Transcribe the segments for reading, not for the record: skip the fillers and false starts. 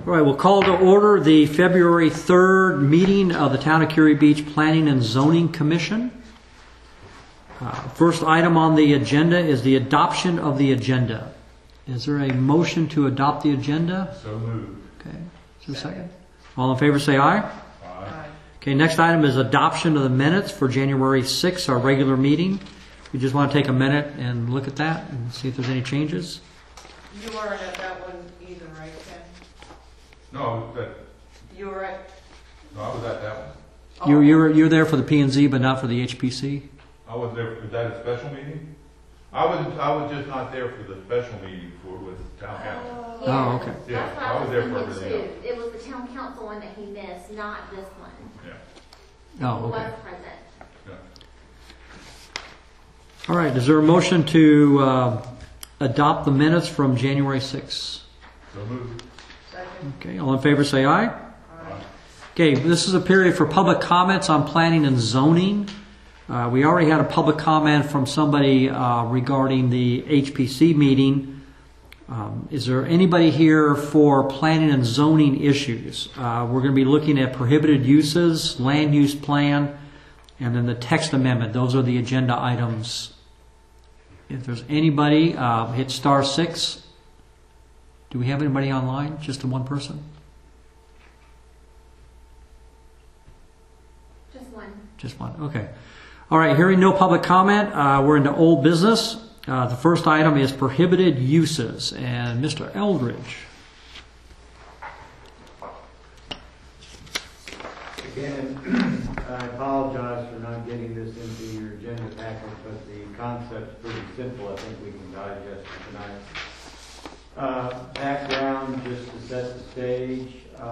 All right, we'll call to order the February 3rd meeting of the Town of Curie Beach Planning and Zoning Commission. First item on the agenda is the adoption of the agenda. Is there a motion to adopt the agenda? So moved. Okay. Is there a second? All in favor say aye. Aye. Okay, next item is adoption of the minutes for January 6th, our regular meeting. We just want to take a minute and look at that and see if there's any changes. You weren't at that one either, right, Ken? No, I was at, You were at... no, I was at that one. Oh. You're there for the P&Z, but not for the HPC? I was there, was that a special meeting? I was just not there for the special meeting with town council. Oh, okay. Yeah, That's what I was there for thinking everything else. too. It was the town council one that he missed, not this one. Yeah. Oh, He okay. was present. Yeah. All right, is there a motion to adopt the minutes from January 6th? So moved. Second. Okay, all in favor say aye. Aye. Okay, this is a period for public comments on planning and zoning. We already had a public comment from somebody regarding the HPC meeting. Is there anybody here for planning and zoning issues? We're going to be looking at prohibited uses, land use plan, and then the text amendment. Those are the agenda items. If there's anybody, hit *6. Do we have anybody online? Just the one person? Just one. Just one. Okay. All right. Hearing no public comment, we're into old business. The first item is prohibited uses, and Mr. Eldridge. Again, I apologize for not getting this into your agenda packet, but the concept's pretty simple. I think we can digest it tonight. Background, just to set the stage.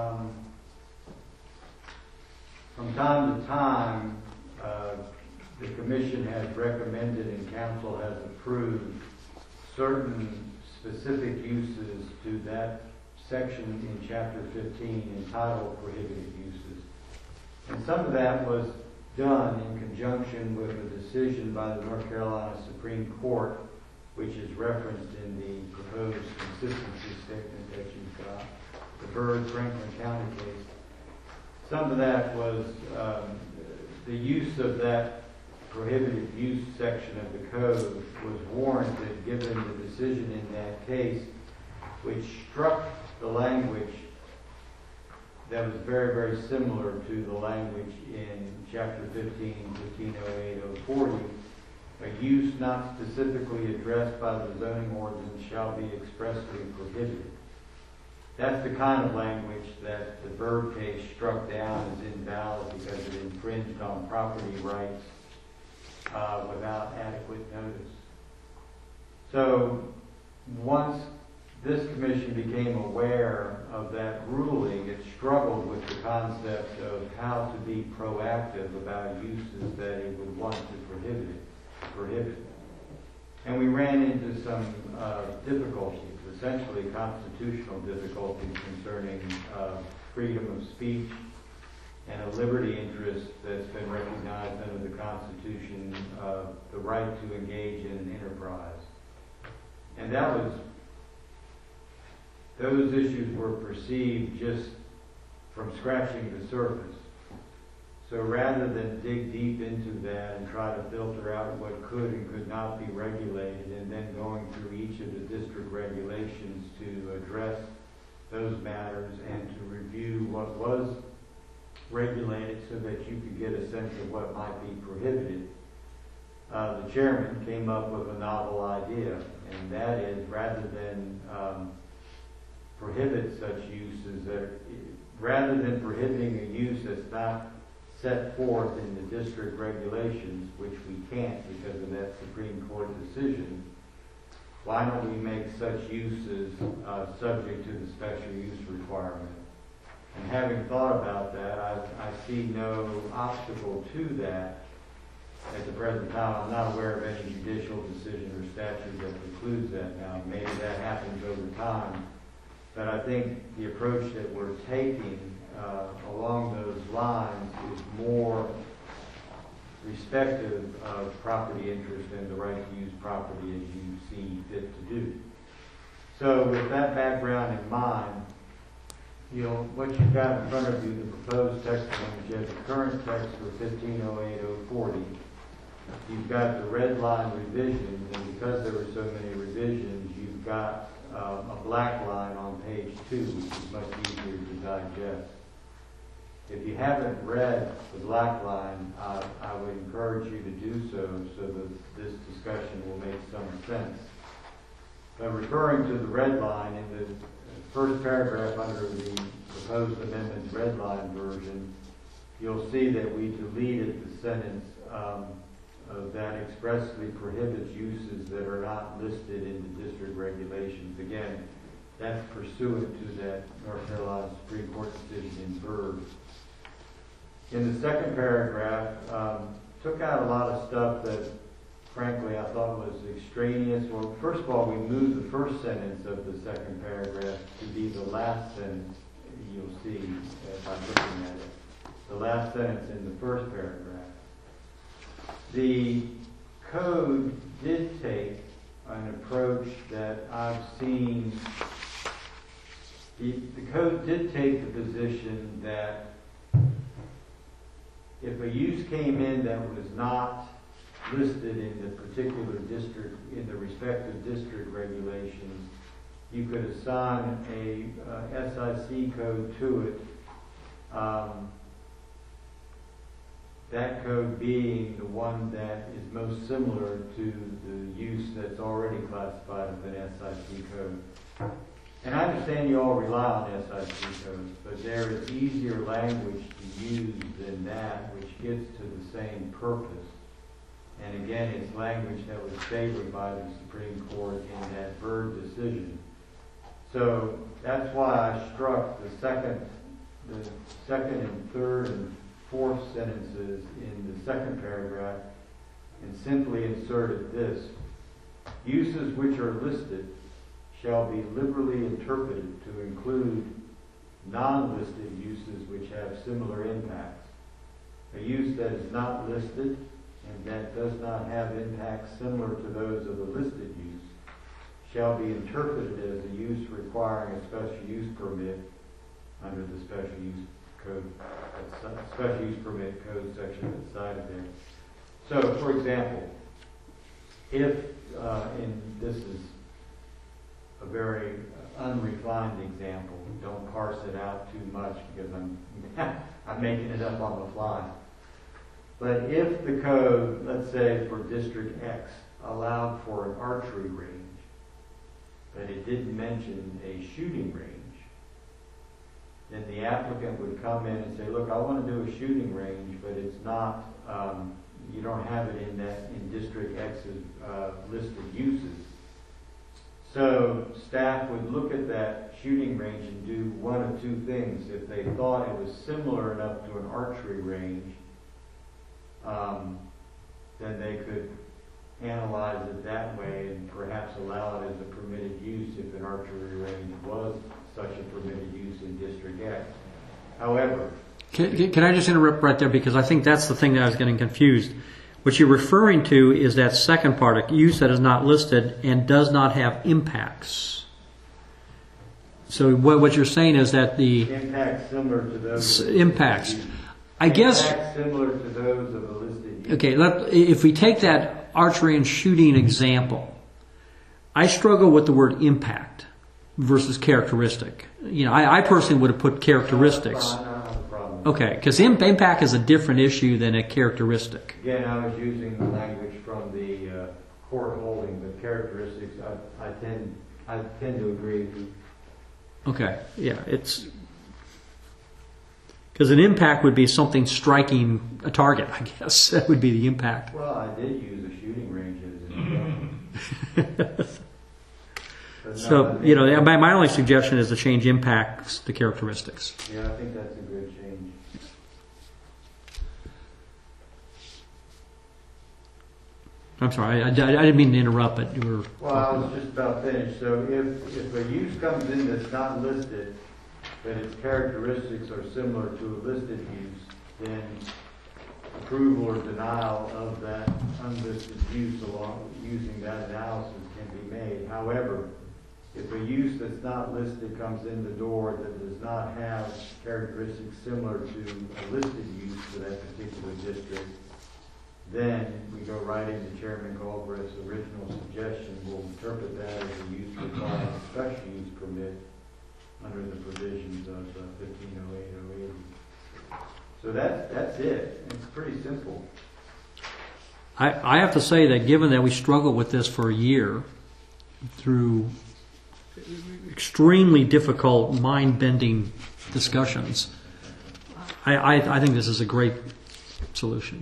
From time to time, the Commission has recommended and Council has approved certain specific uses to that section in Chapter 15 entitled Prohibited Uses. And some of that was done in conjunction with a decision by the North Carolina Supreme Court, which is referenced in the proposed consistency statement that you've got, the Byrd Franklin County case. Some of that was the use of that prohibited use section of the code was warranted given the decision in that case, which struck the language that was very, very similar to the language in Chapter 15, 1508, 040. A use not specifically addressed by the zoning ordinance shall be expressly prohibited. That's the kind of language that the Byrd case struck down as invalid because it infringed on property rights without adequate notice. So once this Commission became aware of that ruling, it struggled with the concept of how to be proactive about uses that it would want to prohibit. And we ran into some difficulties, essentially constitutional difficulties concerning freedom of speech and a liberty interest that's been recognized under the Constitution, the right to engage in an enterprise. And those issues were perceived just from scratching the surface. So rather than dig deep into that and try to filter out what could and could not be regulated, and then going through each of the district regulations to address those matters and to review what was regulated so that you could get a sense of what might be prohibited, the chairman came up with a novel idea, and that is rather than prohibit such uses, rather than prohibiting a use that's not set forth in the district regulations, which we can't because of that Supreme Court decision, why don't we make such uses subject to the special use requirement? And having thought about that, I see no obstacle to that at the present time. I'm not aware of any judicial decision or statute that precludes that now. Maybe that happens over time. But I think the approach that we're taking along those lines is more respective of property interest and the right to use property as you see fit to do. So with that background in mind, what you've got in front of you, the proposed text language, you have the current text for 1508-040. You've got the red line revisions, and because there were so many revisions, you've got a black line on page 2, which is much easier to digest. If you haven't read the black line, I would encourage you to do so that this discussion will make some sense. But referring to the red line, in the first paragraph under the proposed amendment's red line version, you'll see that we deleted the sentence that expressly prohibits uses that are not listed in the district regulations. Again, that's pursuant to that North Carolina Supreme Court decision in Byrd. In the second paragraph, took out a lot of stuff that, frankly, I thought was extraneous. Well, first of all, we moved the first sentence of the second paragraph to be the last sentence. You'll see by looking at it. The last sentence in the first paragraph. The code did take an approach that I've seen. The code did take the position that if a use came in that was not listed in the particular district, in the respective district regulations, you could assign a SIC code to it. That code being the one that is most similar to the use that's already classified as an SIC code. And I understand you all rely on SIC codes, but there is easier language to use than that, which gets to the same purpose. And again, it's language that was favored by the Supreme Court in that Byrd decision. So that's why I struck the second and third and fourth sentences in the second paragraph and simply inserted this: uses which are listed shall be liberally interpreted to include non-listed uses which have similar impacts. A use that is not listed and that does not have impacts similar to those of a listed use shall be interpreted as a use requiring a special use permit under the special use code, special use permit code section that's cited there. So, for example, if, and this is a very unrefined example, don't parse it out too much because I'm making it up on the fly. But if the code, let's say for District X, allowed for an archery range, but it didn't mention a shooting range, then the applicant would come in and say, look, I want to do a shooting range, but it's not, you don't have it in District X's listed uses. So staff would look at that shooting range and do one of two things. If they thought it was similar enough to an archery range, then they could analyze it that way and perhaps allow it as a permitted use if an archery range was such a permitted use in District X. However, can I just interrupt right there, because I think that's the thing that I was getting confused. What you're referring to is that second part, a use that is not listed and does not have impacts. So what you're saying is that the impacts similar to those impacts. I guess impacts similar to those of a listed use. Okay, if we take that archery and shooting example, I struggle with the word impact versus characteristic. You know, I personally would have put characteristics. I don't have a problem. Okay, because impact is a different issue than a characteristic. Again, I was using the language from the court holding, but characteristics, I tend to agree. Okay, yeah, it's because an impact would be something striking a target. I guess that would be the impact. Well, I did use a shooting range as an example. So, you know, my only suggestion is to change impacts to characteristics. Yeah, I think that's a good change. I'm sorry, I didn't mean to interrupt, but you were... Well, I was just about finished. So if a use comes in that's not listed, but its characteristics are similar to a listed use, then approval or denial of that unlisted use along using that analysis can be made. However, If a use that's not listed comes in the door that does not have characteristics similar to a listed use for that particular district, then we go right into Chairman Galbraith's original suggestion. We'll interpret that as a use requiring a special use permit under the provisions of 1508-080. So that's it. It's pretty simple. I have to say that given that we struggled with this for a year through extremely difficult, mind-bending discussions, I think this is a great solution.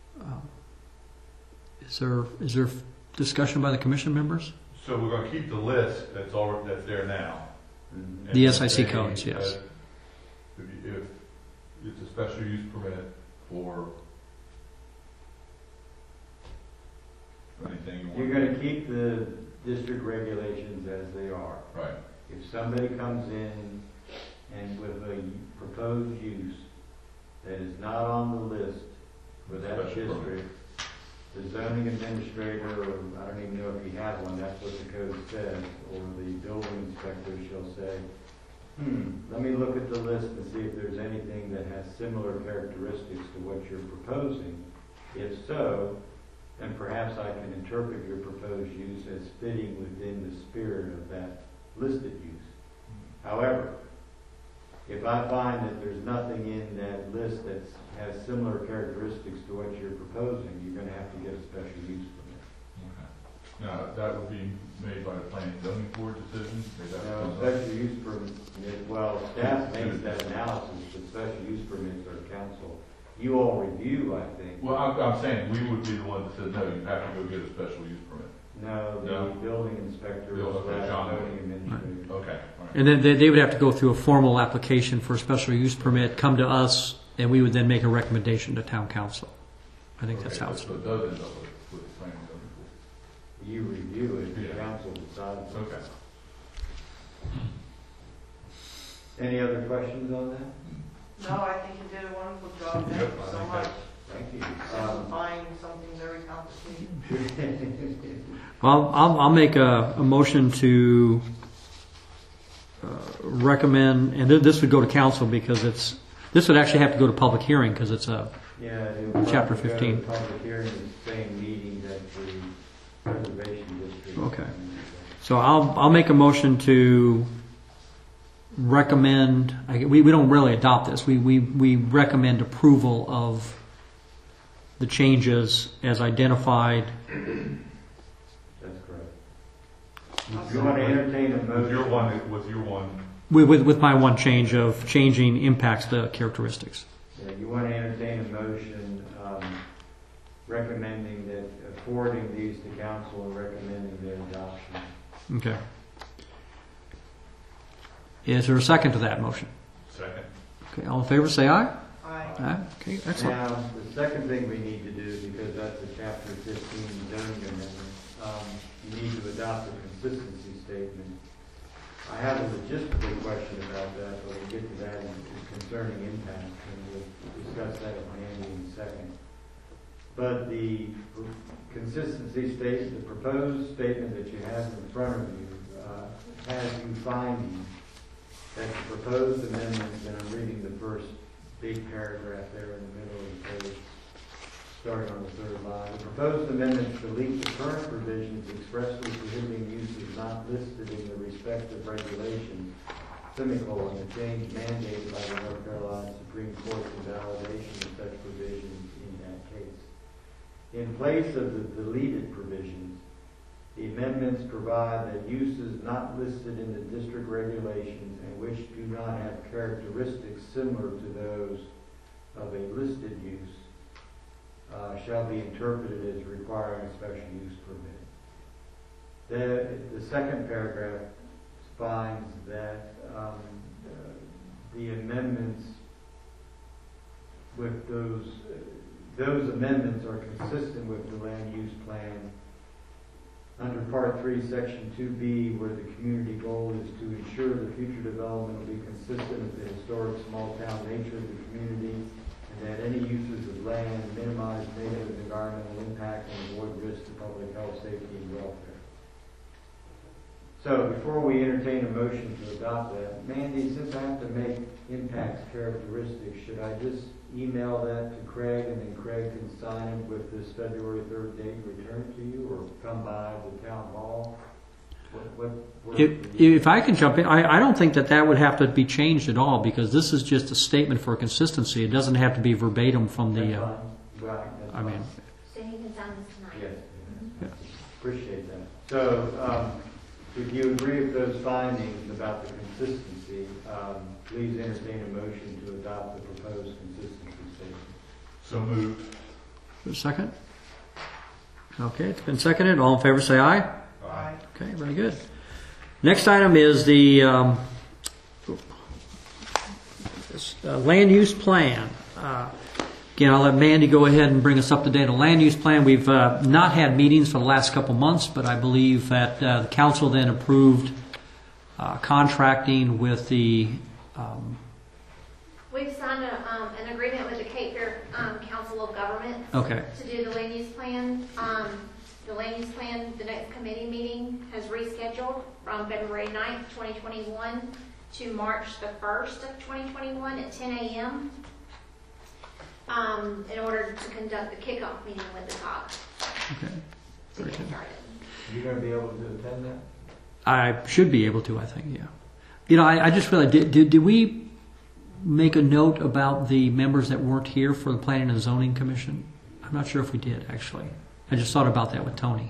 Is there discussion by the commission members? So we're gonna keep the list that's there now. Mhm. The And SIC say codes, yes. that If it's a special use permit for anything you want. You're going to keep the district regulations as they are. Right. If somebody comes in and with a proposed use that is not on the list for that Special permit. district, the zoning administrator, or I don't even know if you have one, that's what the code says, or the building inspector shall say, let me look at the list and see if there's anything that has similar characteristics to what you're proposing. If so, then perhaps I can interpret your proposed use as fitting within the spirit of that listed use. However, if I find that there's nothing in that list that has similar characteristics to what you're proposing, you're going to have to get a special use permit. Okay. Now, that would be made by the planning and zoning board decision? Is that Now, what comes up? special use permit, well, staff makes that analysis, but special use permits are council. You all review, I think. Well, I'm saying, we would be the one that said, no, you have to go get a special use permit. No, No. the building inspector Bill, or okay, John. zoning administrator. Okay, all right. And then they would have to go through a formal application for a special use permit, come to us, and we would then make a recommendation to town council. I think that's Okay, how it's. So it does end up with the planning and zoning board. You review it, the Yeah. council decides. Okay. Any other questions on that? No, I think you did a wonderful job. Thank Yep, you I so think much. Thank you. Simplifying something very complicated. Well, I'll make a motion to recommend, and this would go to council because this would actually have to go to public hearing because it's a, Yeah, it would Chapter probably go 15. to public hearing at the same meeting that the preservation district. Okay. So I'll make a motion to recommend, we don't really adopt this, we recommend approval of the changes as identified. That's correct. If you want to entertain a With your motion. one, With my one change of changing impacts to characteristics. Yeah, you want to entertain a motion recommending that, forwarding these to council and recommending their adoption. Okay. Is there a second to that motion? second. Okay, all in favor, say aye. Aye. Aye. Okay, excellent. Now, the second thing we need to do, because that's a chapter 15 zoning amendment, you need to adopt a consistency statement. I have a logistical question about that, but we'll get to that concerning impact, and we'll discuss that with Andy in a second. But the consistency statement, the proposed statement that you have in front of you, has you finding that the proposed amendments, and I'm reading the first big paragraph there in the middle of the page, starting on the third line. The proposed amendments delete the current provisions expressly prohibiting uses not listed in the respective regulations, semicolon, the change mandated by the North Carolina Supreme Court's invalidation of such provisions in that case. In place of the deleted provisions, the amendments provide that uses not listed in the district regulations and which do not have characteristics similar to those of a listed use shall be interpreted as requiring a special use permit. The second paragraph finds that the amendments with those amendments are consistent with the land use plan under Part 3, Section 2B, where the community goal is to ensure the future development will be consistent with the historic small town nature of the community, and that any uses of land minimize negative environmental impact and avoid risk to public health, safety, and welfare. So before we entertain a motion to adopt that, Mandy, since I have to make impacts characteristics, should I just email that to Craig and then Craig can sign it with this February 3rd date and return it to you, or come by the town hall? What works for you? If I can jump in, I don't think that would have to be changed at all, because this is just a statement for consistency. It doesn't have to be verbatim from That's the, fine. Right, that's I mean, fine. So he can sign this tonight. Yes, Yeah. appreciate that. So, if you agree with those findings about the consistency, please entertain a motion to adopt the proposed consistency statement. So moved. a second? Okay, it's been seconded. All in favor say aye. Aye. Okay, very good. Next item is the land use plan. Again, I'll let Mandy go ahead and bring us up to date on land use plan. We've not had meetings for the last couple months, but I believe that the council then approved contracting with the We've signed an agreement with the Cape Fear Council of Governments okay. to do the land use plan. The land use plan, the next committee meeting has rescheduled from February 9th, 2021 to March the 1st of 2021 at 10 a.m. In order to conduct the kickoff meeting with the COG Okay. to get started. You going to be able to attend that? I should be able to, I think, yeah. You know, I just realized, did we make a note about the members that weren't here for the Planning and Zoning Commission? I'm not sure if we did, actually. I just thought about that with Tony.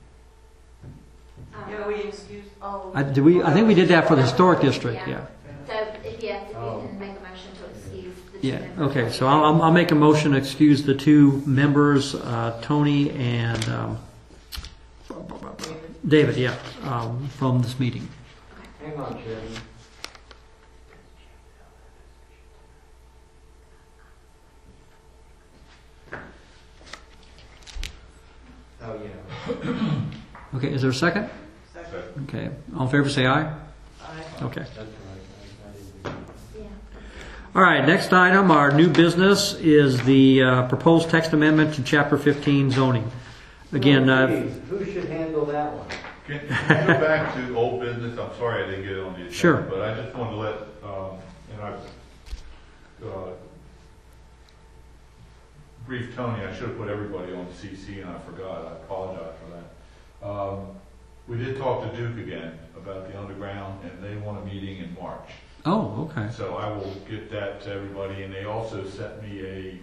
Yeah, we excuse, oh. I think we did that for the Historic District, yeah. So if you can make a motion to excuse the two Yeah, members. okay, so I'll make a motion to excuse the two members, Tony and David, yeah, from this meeting. Hang on, Chairman. Oh, yeah. Okay, is there a second? Second. Okay, all in favor say aye. Aye. Okay. That's right. Yeah. All right, next item, our new business is the proposed text amendment to Chapter 15 zoning. Again, Who should handle that one? Can you go back to old business? I'm sorry I didn't get it on the agenda. Sure. But I just wanted to let, and I've briefed Tony, I should have put everybody on CC and I forgot. I apologize for that. We did talk to Duke again about the underground and they want a meeting in March. oh, okay. So I will get that to everybody, and they also sent me a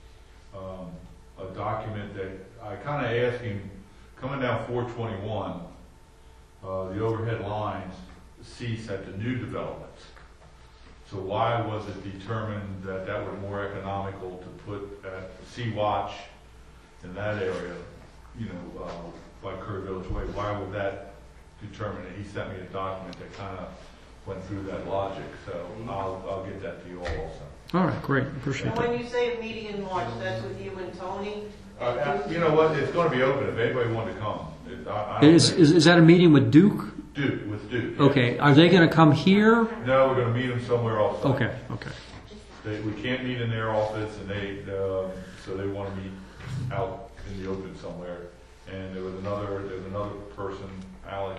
document that I kind of asked him, coming down 421, the overhead lines cease at the new developments. So why was it determined that that was more economical to put at Sea-Watch in that area, you know, by Kerr Village Way? Why would that determine it? He sent me a document that kind of went through that logic, so I'll get that to you all also. All right, great, appreciate And that. when you say a meeting in March, that's with you and Tony? You know what, it's going to be open if anybody wanted to come. I don't think- Is that a meeting with Duke? Duke, with Duke. yeah. Okay, are they going to come here? No, we're going to meet them somewhere else. Okay, okay. We can't meet in their office, and so they want to meet out in the open somewhere. And there was another person, Alex.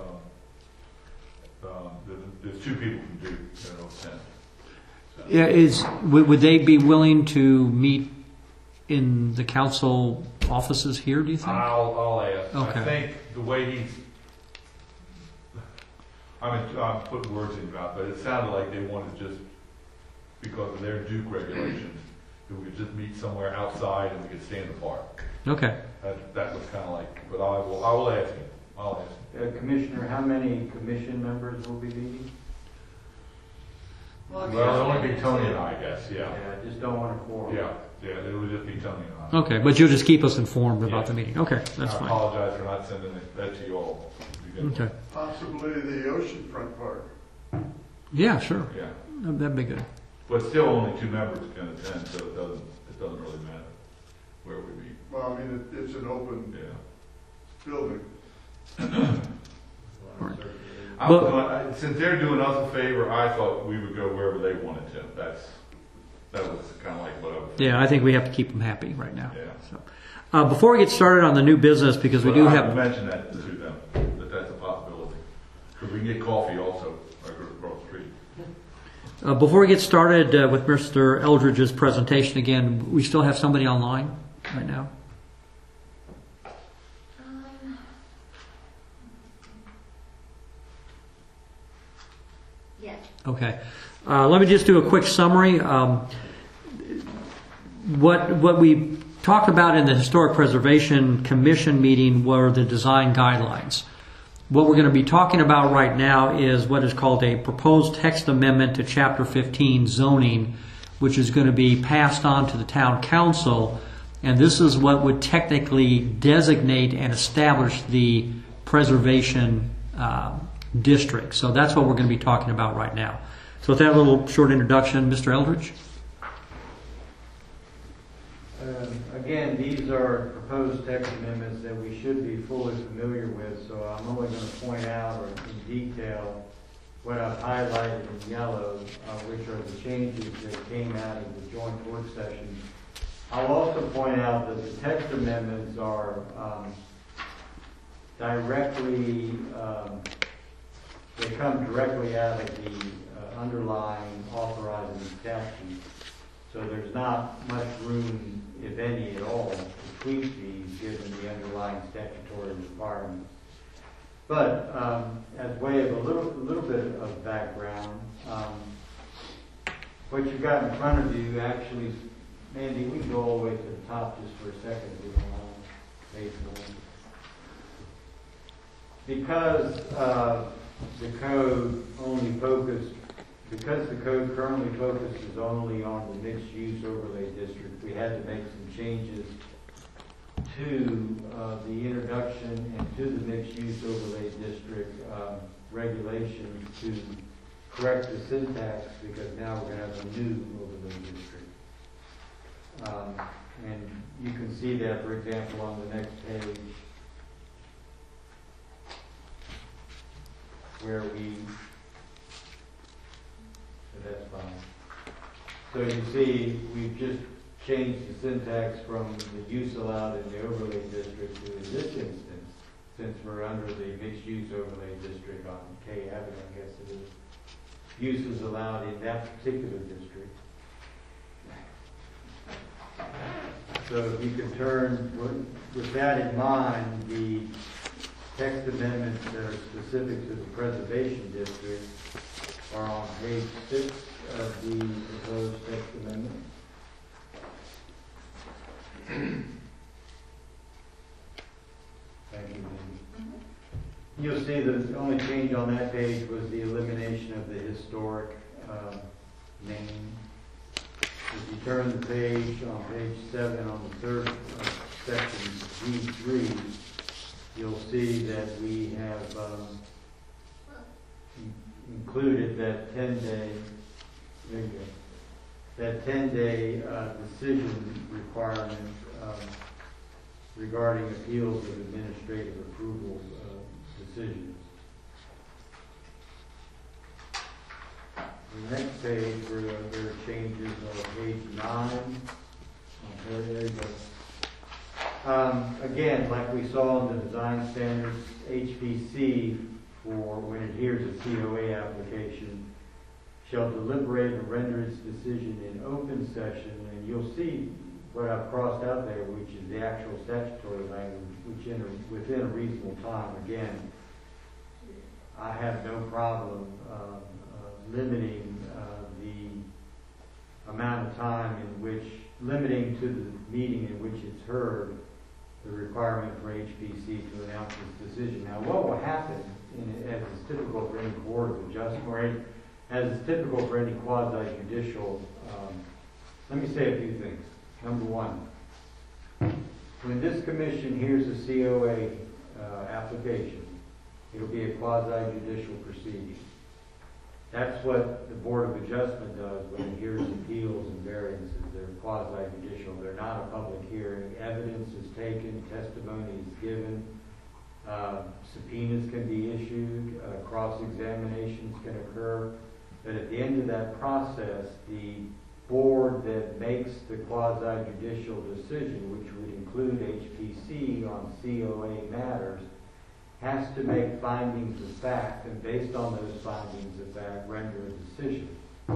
There's two people from Duke that will attend. So. Yeah, would they be willing to meet in the council offices here, do you think? I'll ask. Okay. I think the way he's, I'm putting words in his mouth, but it sounded like they wanted just, because of their Duke regulations, that we could just meet somewhere outside and we could stay in the park. Okay. That was kind of like, but I will ask him. I'll ask him. Commissioner, how many commission members will be meeting? Well, it'll only be Tony and I guess, yeah. I just don't want to quorum. Yeah, it would just be Tony and I. Okay, but you'll just keep us informed about Yeah. the meeting. Okay, that's I fine. apologize for not sending that to you all. You get it. Okay. Possibly the oceanfront park. Yeah, sure. Yeah, That'd be good. but still only two members can attend, so it doesn't really matter where we meet. Well, I mean, it's an open Yeah. building. Since they're doing us a favor, I thought we would go wherever they wanted to. That was kind of like what I was. Yeah, I think we have to keep them happy right now. Yeah. So, before we get started on the new business, because we But do I have. mentioned that to them, that's a possibility. Because we can get coffee also, right across the street. Before we get started with Mr. Eldridge's presentation again, we still have somebody online right now? Yes. Okay. Let me just do a quick summary. What we talked about in the Historic Preservation Commission meeting were the design guidelines. What we're going to be talking about right now is what is called a proposed text amendment to Chapter 15 zoning, which is going to be passed on to the town council. And this is what would technically designate and establish the preservation district. So that's what we're going to be talking about right now. So with that little short introduction, Mr. Eldridge. Again, these are proposed text amendments that we should be fully familiar with, so I'm only going to point out or in detail what I've highlighted in yellow, which are the changes that came out of the joint work session. I'll also point out that the text amendments are directly, they come directly out of the underlying authorizing statute. So there's not much room, if any at all, to tweak these given the underlying statutory requirements. But as way of a little bit of background, what you've got in front of you actually, Mandy, we can go all the way to the top just for a second if you don't mind. Page one. Because the code currently focuses only on the mixed-use overlay district, we had to make some changes to the introduction and to the mixed-use overlay district regulations to correct the syntax, because now we're going to have a new overlay district. And you can see that, for example, on the next page, where that's fine. So you see, we've just changed the syntax from the use allowed in the overlay district to, in this instance, since we're under the mixed-use overlay district on K Avenue, I guess it is, uses allowed in that particular district. So if you can turn, with that in mind, the text amendments that are specific to the preservation district are on page 6 of the proposed text amendment. Thank you, Mindy. You'll see the only change on that page was the elimination of the historic name. If you turn the page, on page 7, on the third section, G3, you'll see that we have included that 10-day, there you go, that 10-day decision requirement regarding appeals of administrative approval decisions. The next page where there are changes on page 9. There you go. Again, like we saw in the design standards, HPC, for when it hears a COA application, shall deliberate and render its decision in open session. And you'll see what I've crossed out there, which is the actual statutory language, which within a reasonable time. Again, I have no problem limiting the amount of time in which, limiting to the meeting in which it's heard, the requirement for HPC to announce its decision. Now, what will happen, as is typical for any board of adjustment, or as is typical for any quasi-judicial, let me say a few things. Number one, when this commission hears a COA application, it'll be a quasi-judicial proceeding. That's what the Board of Adjustment does when it hears appeals and variances. They're quasi-judicial. They're not a public hearing. Evidence is taken, testimony is given, subpoenas can be issued, cross-examinations can occur. But at the end of that process, the board that makes the quasi-judicial decision, which would include HPC on COA matters, has to make findings of fact, and based on those findings of fact, render a decision.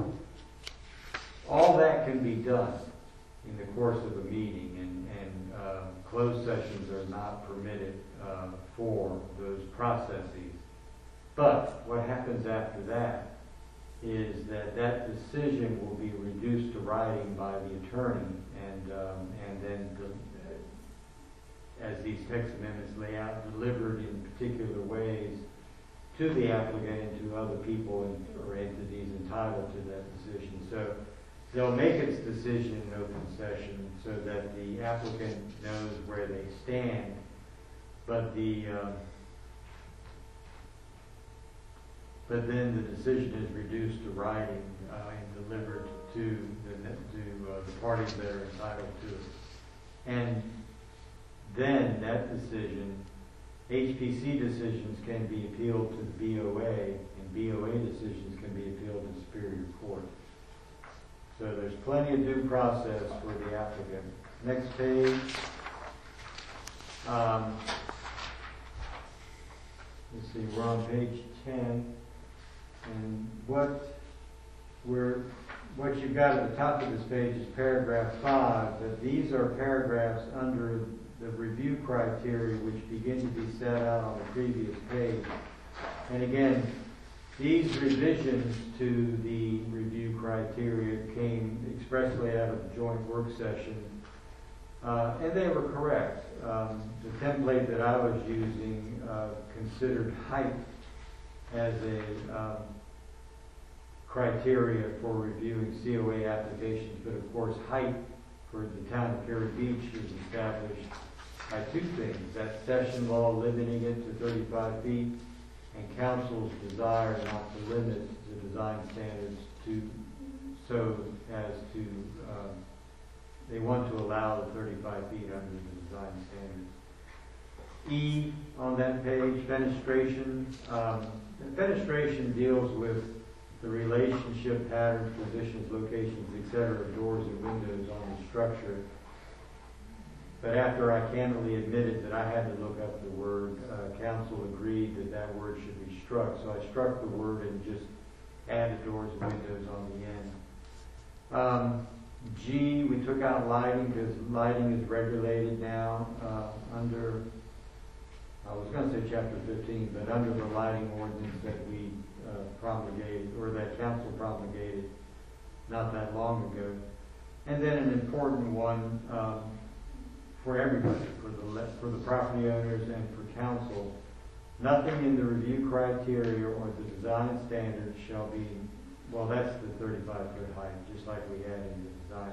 All that can be done in the course of a meeting, and closed sessions are not permitted for those processes. But what happens after that is that decision will be reduced to writing by the attorney, and then as these text amendments lay out, delivered in particular ways to the applicant and to other people or entities entitled to that decision. So they'll make its decision in open session so that the applicant knows where they stand, but then the decision is reduced to writing and delivered to the parties that are entitled to it. And then that decision, HPC decisions can be appealed to the BOA, and BOA decisions can be appealed to Superior Court. So there's plenty of due process for the applicant. Next page. Let's see, we're on page 10. And what you've got at the top of this page is paragraph 5, but these are paragraphs under the review criteria which begin to be set out on the previous page. And again, these revisions to the review criteria came expressly out of the joint work session, and they were correct. The template that I was using considered height as a criteria for reviewing COA applications, but of course height for the town of Perry Beach is established by two things: that session law limiting it to 35 feet, and council's desire not to limit the design standards they want to allow the 35 feet under the design standards. E on that page, fenestration. Fenestration deals with the relationship, patterns, positions, locations, etc., of doors and windows on the structure. But after I candidly admitted that I had to look up the word, council agreed that that word should be struck. So I struck the word and just added doors and windows on the end. G, we took out lighting because lighting is regulated now under, I was going to say chapter 15, but under the lighting ordinance that we promulgated, or that council promulgated not that long ago. And then an important one for everybody, for the property owners and for council: nothing in the review criteria or the design standards shall be, well, that's the 35-foot height, just like we had in the design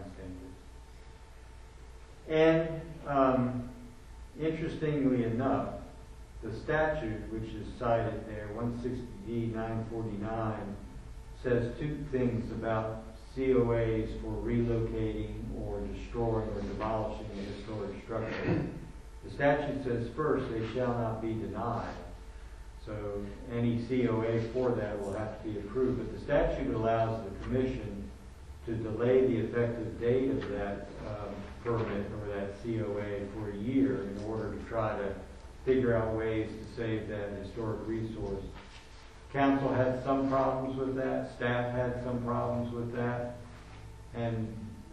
standards. And interestingly enough, the statute, which is cited there, 160D 949, says two things about COAs for relocating or destroying or demolishing a historic structure. The statute says first, they shall not be denied. So any COA for that will have to be approved. But the statute allows the commission to delay the effective date of that permit or that COA for a year in order to try to figure out ways to save that historic resource. Council had some problems with that. Staff had some problems with that. And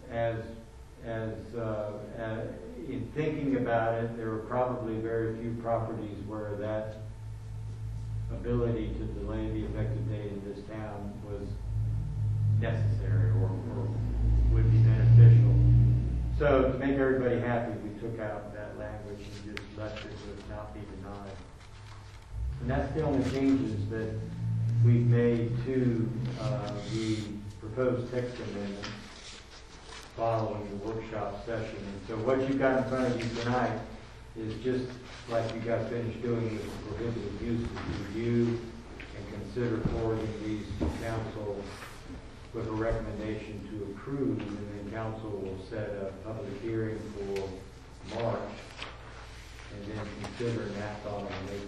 in thinking about it, there were probably very few properties where that ability to delay the effective date in this town was necessary or would be beneficial. So to make everybody happy, we took out that language and just left it with not be denied. And that's the only changes that we've made to the proposed text amendment following the workshop session. And so what you've got in front of you tonight is just like you got finished doing with the prohibited uses, review and consider forwarding these to council with a recommendation to approve, and then council will set a public hearing for March and then consider an act on it in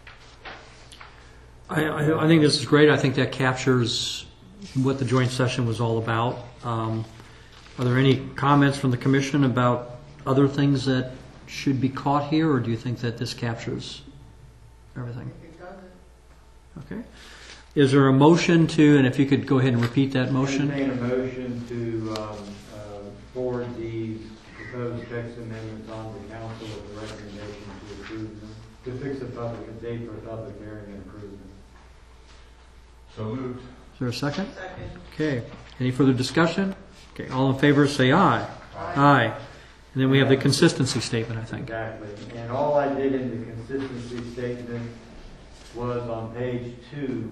April. I think this is great. I think that captures what the joint session was all about. Are there any comments from the commission about other things that should be caught here, or do you think that this captures everything? It doesn't. Okay. Is there a motion to, and if you could go ahead and repeat that motion? Entertain a motion to forward these proposed text amendments on to council with a recommendation to approve them, to fix a date for a public hearing and approve them. So moved. Is there a second? Second. Okay. Any further discussion? Okay. All in favor say aye. Aye. And then we have the consistency statement, I think. Exactly. And all I did in the consistency statement was on page 2.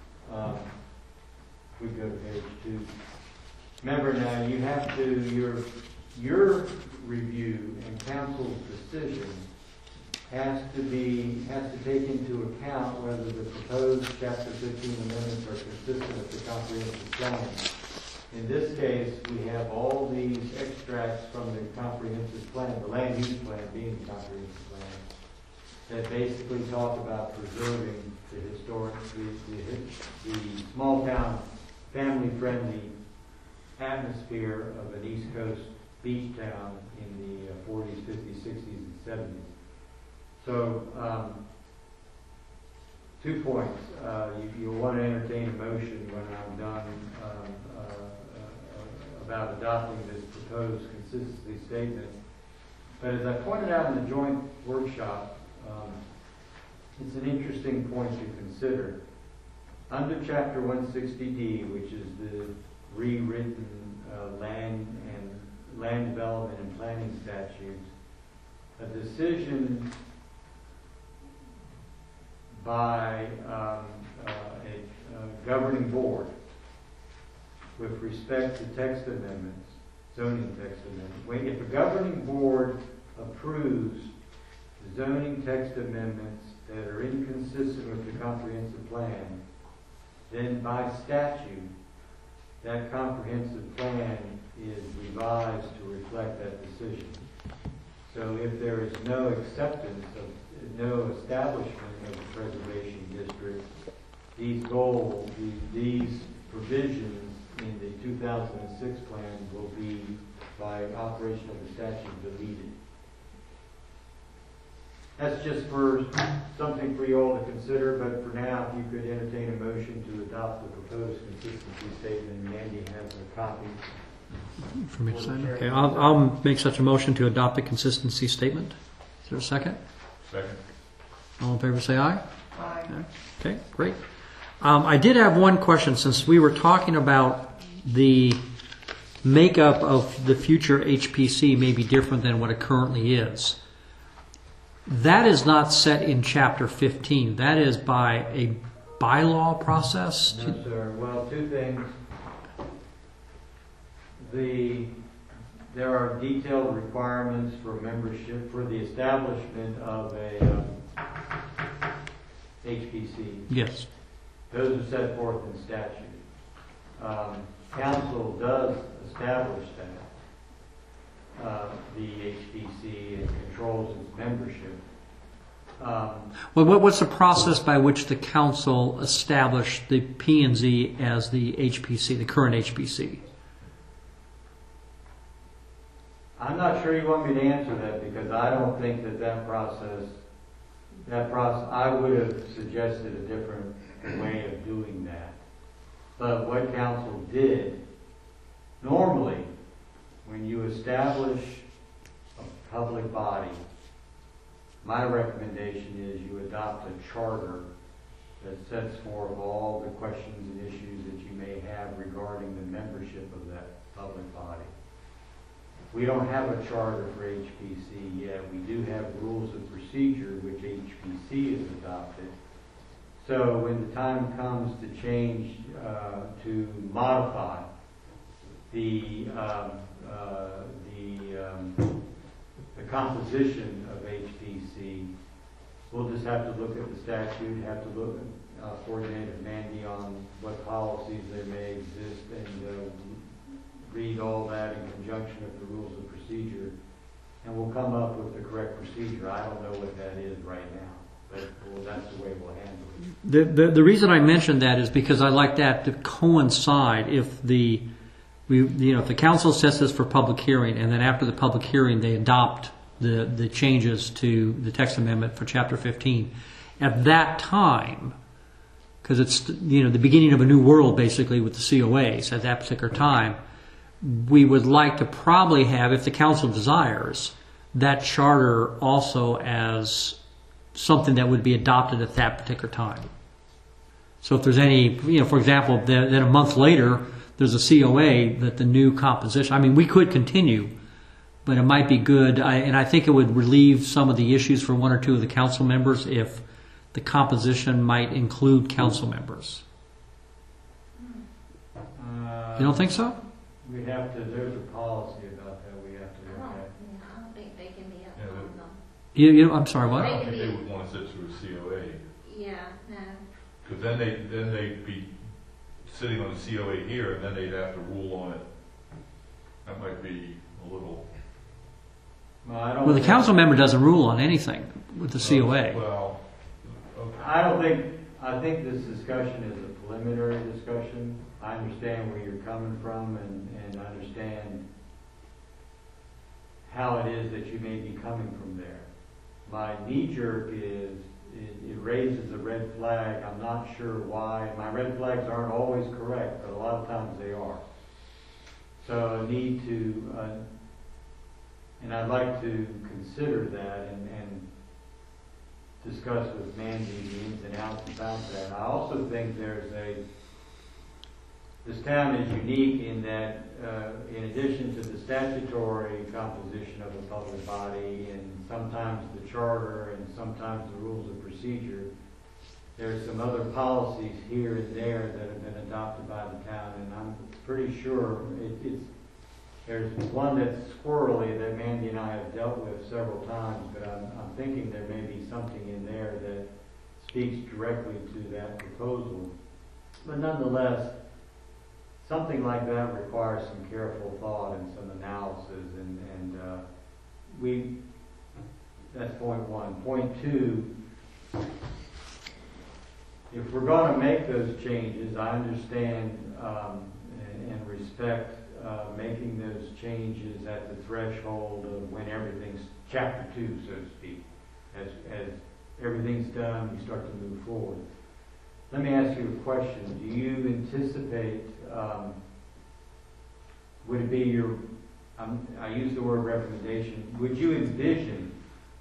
We go to page 2. Remember now, you have to, your review and council's decision has to take into account whether the proposed Chapter 15 amendments are consistent with the comprehensive plan. In this case, we have all these extracts from the comprehensive plan, the land use plan being the comprehensive plan, that basically talk about preserving the historic, the small town, family-friendly atmosphere of an East Coast beach town in the 40s, 50s, 60s, and 70s. So, 2 points. You'll want to entertain a motion when I'm done about adopting this proposed consistency statement. But as I pointed out in the joint workshop, it's an interesting point to consider. Under Chapter 160D, which is the rewritten land development and planning statutes, a decision by a governing board with respect to text amendments, zoning text amendments. If a governing board approves zoning text amendments that are inconsistent with the comprehensive plan, then by statute, that comprehensive plan is revised to reflect that decision. So if there is no acceptance of, no establishment of the preservation district, these goals, these provisions in the 2006 plan will be, by operation of the statute, deleted. That's just for something for you all to consider, but for now, if you could entertain a motion to adopt the proposed consistency statement, Mandy has a copy. For me to sign? Okay, I'll make such a motion to adopt the consistency statement. Is there a second? Second. All in favor say aye. Aye. Okay, great. I did have one question, since we were talking about the makeup of the future HPC may be different than what it currently is. That is not set in Chapter 15. That is by a bylaw process? No, sir. Well, 2 things. There are detailed requirements for membership, for the establishment of a HPC. Yes. Those are set forth in statute. Council does establish that, the HPC, and controls its membership. Well, what's the process by which the council established the P&Z as the HPC, the current HPC? I'm not sure you want me to answer that, because I don't think that process, I would have suggested a different way of doing that. But what council did, normally, when you establish a public body, my recommendation is you adopt a charter that sets forth all the questions and issues that you may have regarding the membership of that public body. We don't have a charter for HPC yet. We do have rules of procedure which HPC has adopted. So when the time comes to change, to modify the composition of HPC, we'll just have to look at the statute, have to look, coordinate with Mandy on what policies there may exist, and read all that in conjunction with the rules of procedure, and we'll come up with the correct procedure. I don't know what that is right now, but that's the way we'll handle it. The reason I mentioned that is because I like that to coincide. If the council sets this for public hearing, and then after the public hearing they adopt the changes to the text amendment for Chapter 15, at that time, because it's the beginning of a new world basically with the COAs at that particular time, we would like to probably have, if the council desires, that charter also as something that would be adopted at that particular time. So if there's any, for example, then a month later, there's a COA that the new composition, I mean, we could continue, but it might be good, and I think it would relieve some of the issues for one or two of the council members if the composition might include council members. You don't think so? We have to, there's a policy about that we have to I look don't, at. I don't think they can be up Yeah, on them. I'm sorry, I what? They don't can think they be- would want to sit through a COA, Yeah, no. because then they'd be sitting on the COA here, and then they'd have to rule on it. That might be a little. Well, I don't Well, the think- council member doesn't rule on anything with the COA. Well, okay. I think this discussion is a preliminary discussion. I understand where you're coming from and understand how it is that you may be coming from there. My knee-jerk is, it raises a red flag. I'm not sure why. My red flags aren't always correct, but a lot of times they are. So I need to, and I'd like to consider that and discuss with Mandy the ins and outs about that. I also think this town is unique in that, in addition to the statutory composition of a public body and sometimes the charter and sometimes the rules of procedure, there's some other policies here and there that have been adopted by the town, and I'm pretty sure there's one that's squirrely that Mandy and I have dealt with several times, but I'm thinking there may be something in there that speaks directly to that proposal. But nonetheless, something like that requires some careful thought and some analysis, and that's point one. Point two, if we're going to make those changes, I understand and respect making those changes at the threshold of when everything's chapter 2, so to speak. As everything's done, you start to move forward. Let me ask you a question. Do you anticipate, would it be your, I use the word recommendation, would you envision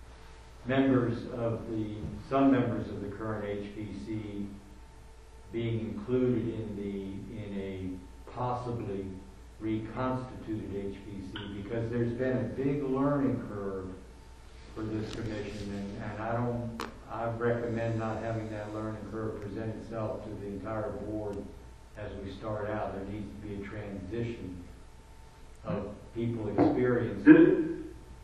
some members of the current HPC being included in a possibly reconstituted HPC? Because there's been a big learning curve for this commission, and I recommend not having that learning curve present itself to the entire board as we start out. There needs to be a transition of people experiencing.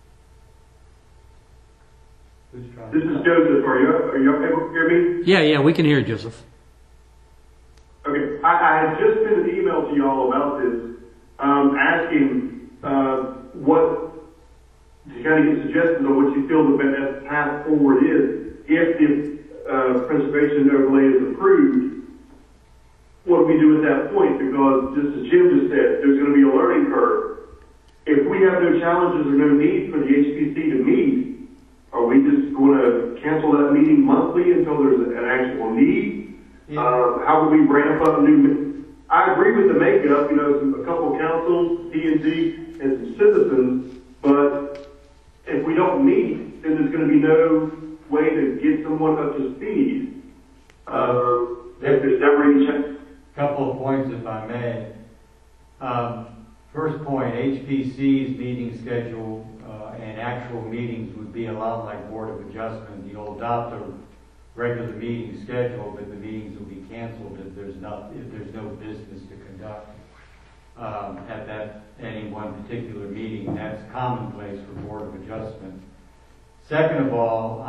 Who's trying This is Joseph. Are you able to hear me? Yeah, we can hear you, Joseph. Okay. I had just sent an email to y'all about this, asking what to kind of get suggestions on what you feel the best path forward is. If the preservation overlay is approved, what do we do at that point? Because just as Jim just said, there's going to be a learning curve. If we have no challenges or no need for the HPC to meet, are we just going to cancel that meeting monthly until there's an actual need? Yeah. How would we ramp up new? I agree with the makeup, a couple councils, P&Z, and some citizens, but if we don't meet, then there's going to be no way to get someone up to speed. If there's never any chance. Couple of points, if I may. First point, HPC's meeting schedule and actual meetings would be a lot like Board of Adjustment. You'll adopt a regular meeting schedule, but the meetings will be canceled if there's no business to conduct at any one particular meeting. That's commonplace for Board of Adjustment. Second of all,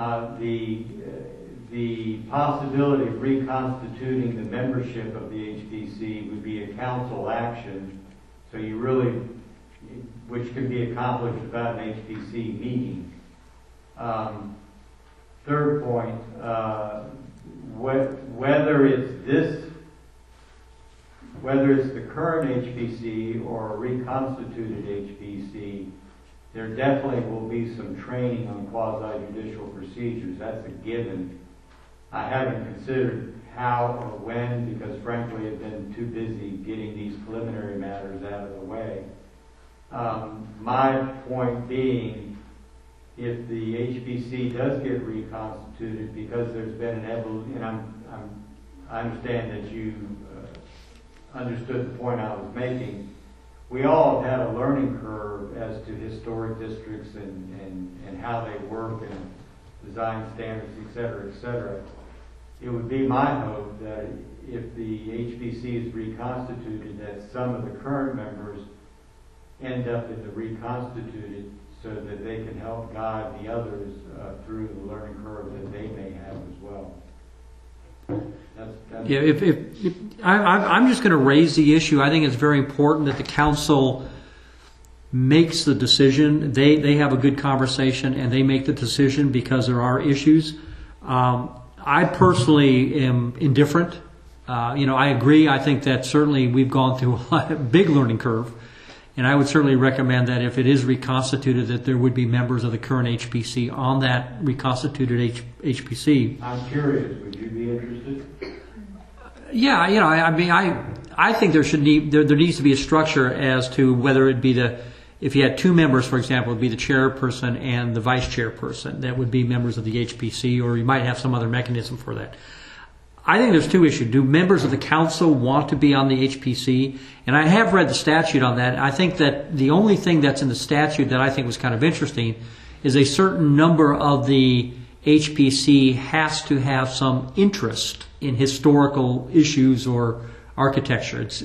the possibility of reconstituting the membership of the HPC would be a council action, so which can be accomplished without an HPC meeting. Third point, whether it's the current HPC or a reconstituted HPC, there definitely will be some training on quasi-judicial procedures. That's a given. I haven't considered how or when, because frankly, I've been too busy getting these preliminary matters out of the way. My point being, if the HPC does get reconstituted, because there's been an evolution, and I understand that you understood the point I was making, we all have had a learning curve as to historic districts and how they work and design standards, et cetera, et cetera. It would be my hope that if the HPC is reconstituted, that some of the current members end up in the reconstituted so that they can help guide the others through the learning curve that they may have as well. That's Yeah, I'm just going to raise the issue. I think it's very important that the council makes the decision. They have a good conversation and they make the decision because there are issues. I personally am indifferent. I agree. I think that certainly we've gone through a big learning curve. And I would certainly recommend that if it is reconstituted, that there would be members of the current HPC on that reconstituted HPC. I'm curious, would you be interested? Yeah, I think there needs to be a structure as to whether it be if you had two members, for example, it would be the chairperson and the vice chairperson that would be members of the HPC, or you might have some other mechanism for that. I think there's two issues. Do members of the council want to be on the HPC? And I have read the statute on that. I think that the only thing that's in the statute that I think was kind of interesting is a certain number of the HPC has to have some interest in historical issues or architecture. It's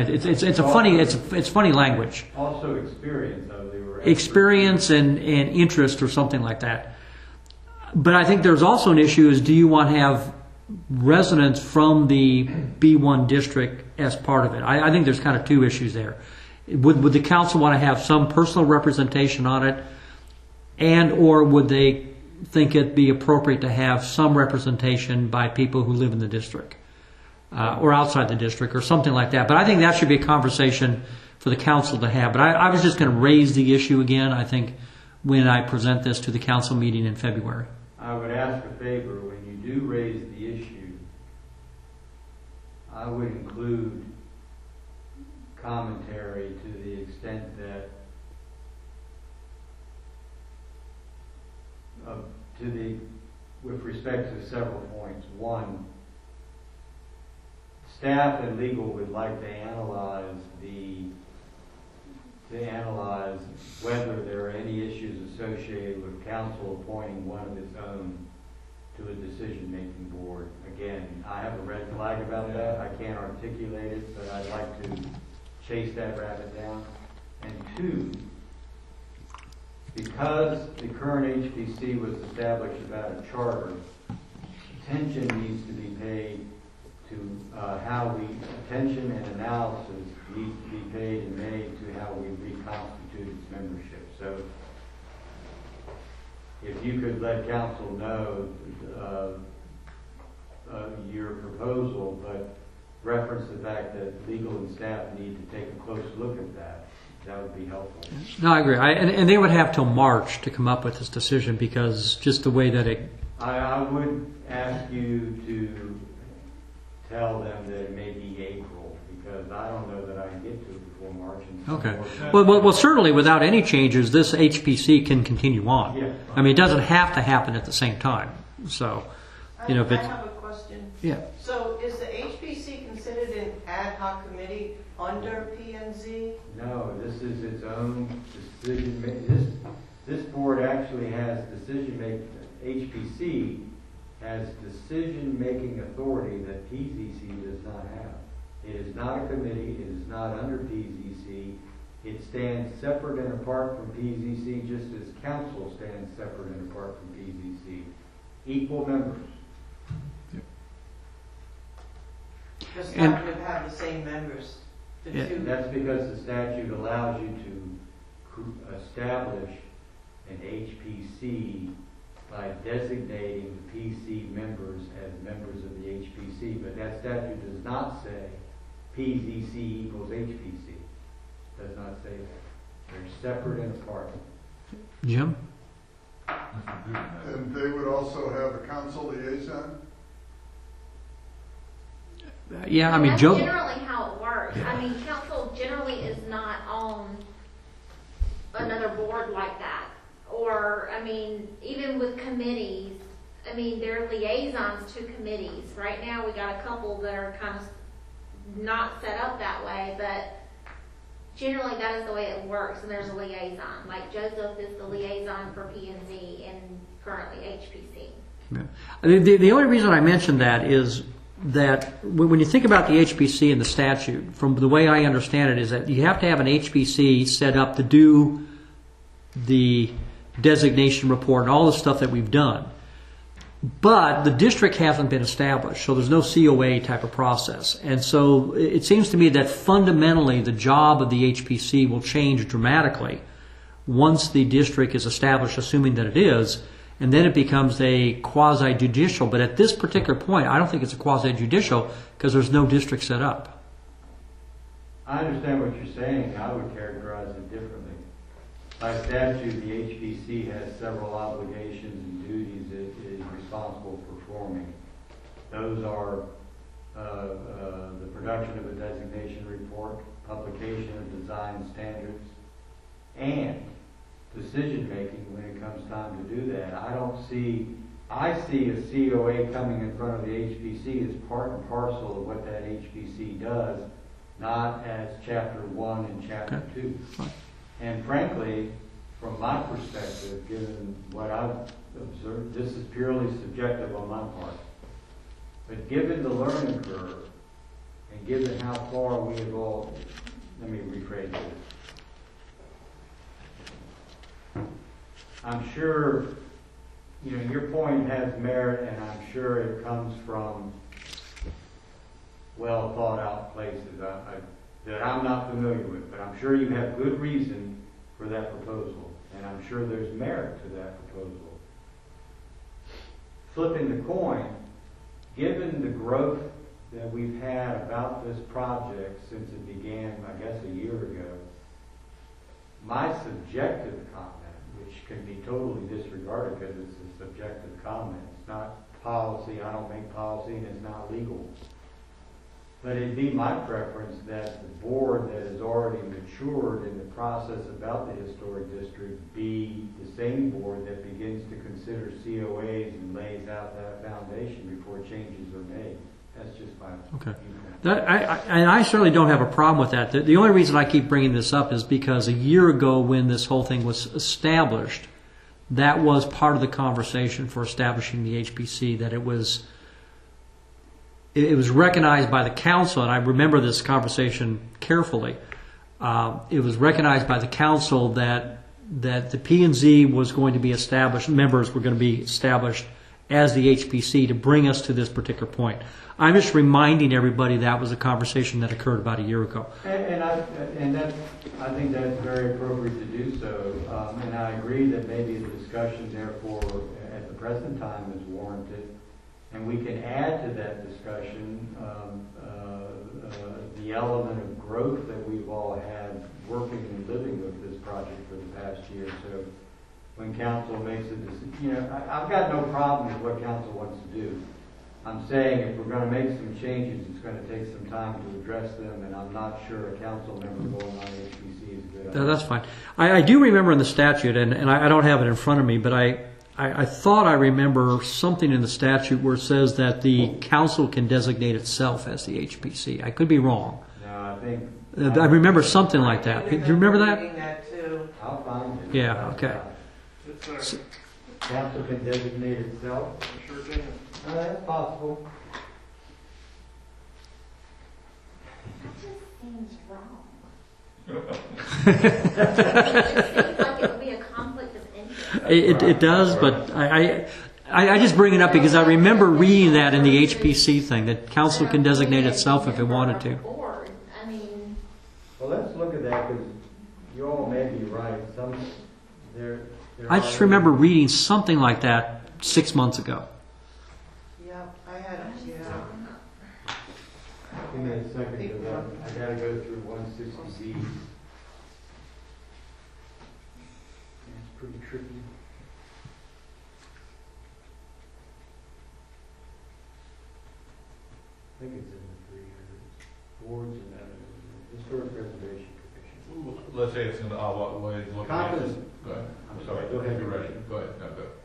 funny language. Also experience, though. They were Experience and interest or something like that. But I think there's also an issue is, do you want to have residents from the B1 district as part of it? I think there's kind of two issues there. Would the council want to have some personal representation on it, and or would they think it be appropriate to have some representation by people who live in the district or outside the district or something like that? But I think that should be a conversation for the council to have. But I was just going to raise the issue again, I think, when I present this to the council meeting in February. I would ask a favor. When you do raise the issue, I would include commentary to the extent that with respect to several points. One, staff and legal would like to analyze whether there are any issues associated with council appointing one of its own to a decision-making board. Again, I have a red flag about that. I can't articulate it, but I'd like to chase that rabbit down. And two, because the current HPC was established without a charter, attention needs to be paid to attention and analysis needs to be paid and made to how we reconstitute its membership. So if you could let council know your proposal, but reference the fact that legal and staff need to take a close look at that, that would be helpful. No, I agree. And they would have till March to come up with this decision, because just the way that it... I would ask you to tell them that it may be April, because I don't know that I can get to it before March. Okay. Well, certainly without any changes, this HPC can continue on. Yeah. I mean, it doesn't have to happen at the same time. So, if I it's... have a question. Yeah. So is the HPC considered an ad hoc committee under P&Z? No, this is its own decision. This board actually has decision-making. HPC has decision-making authority that PZC does not have. It is not a committee. It is not under PZC. It stands separate and apart from PZC, just as council stands separate and apart from PZC. Equal members. Just not to have the same members. Yeah. That's because the statute allows you to establish an HPC by designating the PC members as members of the HPC, but that statute does not say PZC equals HPC. Does not say that. They're separate and apart. Jim? And they would also have a council liaison? Yeah, I mean, That's Joe. generally how it works. I mean, council generally is not on another board like that. Or, I mean, even with committees, I mean, they're liaisons to committees. Right now, we got a couple that are kind of not set up that way, but generally that is the way it works, and there's a liaison. Like Joseph is the liaison for P&Z and currently HPC. Yeah. The only reason I mentioned that is that when you think about the HPC and the statute, from the way I understand it, is that you have to have an HPC set up to do the designation report and all the stuff that we've done. But the district hasn't been established, so there's no COA type of process. And so it seems to me that fundamentally the job of the HPC will change dramatically once the district is established, assuming that it is, and then it becomes a quasi-judicial. But at this particular point, I don't think it's a quasi-judicial because there's no district set up. I understand what you're saying. I would characterize it differently. By statute, the HPC has several obligations and duties it is responsible for performing. Those are the production of a designation report, publication of design standards, and decision-making when it comes time to do that. I see a COA coming in front of the HPC as part and parcel of what that HPC does, not as Chapter 1 and Chapter 2. And frankly, from my perspective, given what I've observed, this is purely subjective on my part. But given the learning curve, and given how far we have all, let me rephrase it. I'm sure, your point has merit, and I'm sure it comes from well thought out places that I'm not familiar with, but I'm sure you have good reason for that proposal, and I'm sure there's merit to that proposal. Flipping the coin, given the growth that we've had about this project since it began, I guess, a year ago, my subjective comment, which can be totally disregarded because it's a subjective comment, it's not policy, I don't make policy, and it's not legal. But it'd be my preference that the board that has already matured in the process about the historic district be the same board that begins to consider COAs and lays out that foundation before changes are made. That's just my viewpoint. I certainly don't have a problem with that. The only reason I keep bringing this up is because a year ago when this whole thing was established, that was part of the conversation for establishing the HPC, that it was recognized by the council, and I remember this conversation carefully. It was recognized by the council that the P&Z was going to be established, members were going to be established as the HPC to bring us to this particular point. I'm just reminding everybody that was a conversation that occurred about a year ago. I think that's very appropriate to do so, and I agree that maybe the discussion, therefore, at the present time is warranted. And we can add to that discussion the element of growth that we've all had working and living with this project for the past year. So when council makes a decision, I've got no problem with what council wants to do. I'm saying if we're going to make some changes, it's going to take some time to address them, and I'm not sure a council member going on HPC is a good idea. That's fine. I do remember in the statute, and I don't have it in front of me, but I thought I remember something in the statute where it says that the council can designate itself as the HPC. I could be wrong. No, I think... I remember something like that. Do you remember reading that? that too. I'll find it. Yeah, okay. Council can designate itself? Sure can. That's possible. That just seems wrong. It seems like it would be a conflict of interest. It does, but I just bring it up because I remember reading that in the HPC thing, that council can designate itself if it wanted to. Board, I mean, Well, let's look at that because you all may be right. I just remember reading something like that 6 months ago. Yeah, I had, yeah. Give me a second because I got to go through 160Z. It's pretty tricky. I think it's in the 3. let's say it's in the, what way it's looking at this. Go ahead. I'm Sorry, Go ahead. you're ready. Go ahead, no, go.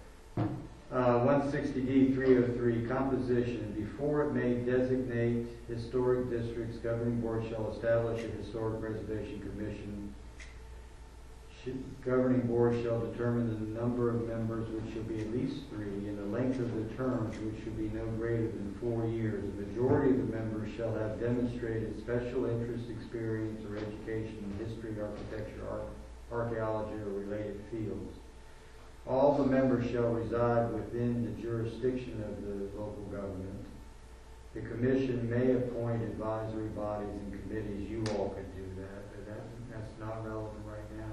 160D 303, composition. Before it may designate historic districts, governing board shall establish a historic preservation commission. Governing board shall determine the number of members, which shall be at least 3, and the length of the terms, which should be no greater than 4 years. The majority of the members shall have demonstrated special interest, experience, or education in history, architecture, archaeology, or related fields. All the members shall reside within the jurisdiction of the local government. The commission may appoint advisory bodies and committees. You all could do that, but that's not relevant right now.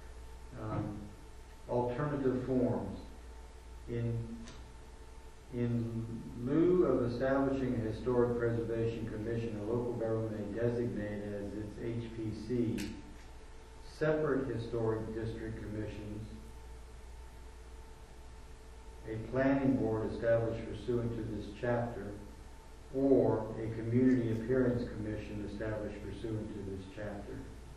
Alternative forms. In lieu of establishing a historic preservation commission, a local government may designate as its HPC separate historic district commissions, a planning board established pursuant to this chapter, or a community appearance commission established pursuant to this chapter.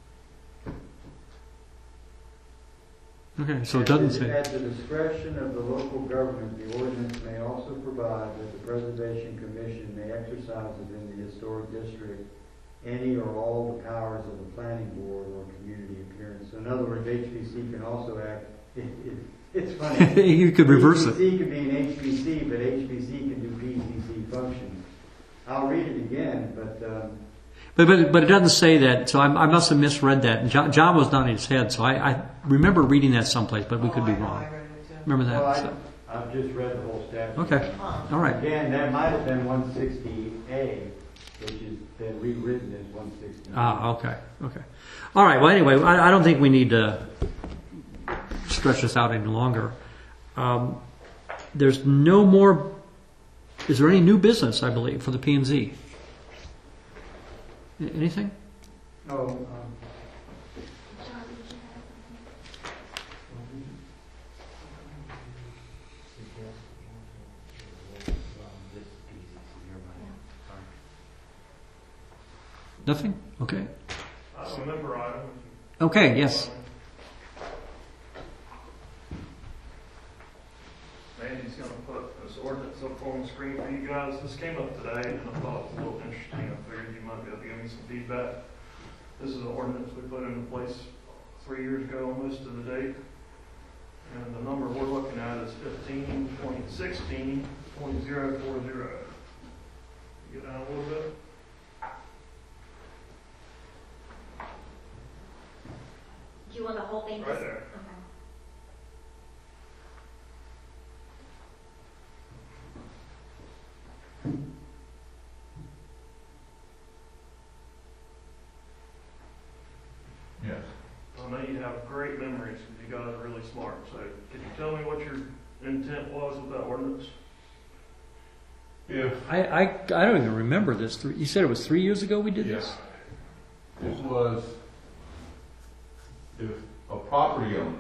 Okay, so it doesn't say. At the discretion of the local government, the ordinance may also provide that the Preservation Commission may exercise within the historic district any or all the powers of the planning board or community appearance. So in other words, HPC can also act. It's funny. You could reverse it. HPC could be an HPC, but HPC can do PCC functions. I'll read it again, but. But it doesn't say that, so I must have misread that. And John was nodding his head, so I remember reading that someplace, but we could be I know, wrong. I read it too. Remember that? Well, So- I've just read the whole statute. Okay, all right. Again, that might have been 160A, which is then rewritten as 160. Okay. All right, well, anyway, I don't think we need to stretch this out any longer. There's no more, is there any new business, I believe, for the P&Z? Anything? No, John, did you Nothing? Okay. Member item. Okay, yes. Andy's going to put this ordinance up on the screen for you guys. This came up today, and I thought it was a little interesting. I figured you might be able to give me some feedback. This is an ordinance we put into place 3 years ago, almost to the date. And the number we're looking at is 15.16.040. Get down a little bit. Do you want the whole thing? Right there. Okay. Yes. I know you have great memories because you guys are really smart. So can you tell me what your intent was with that ordinance? If, I don't even remember this. You said it was 3 years ago we did this? yes, it was, if a property owner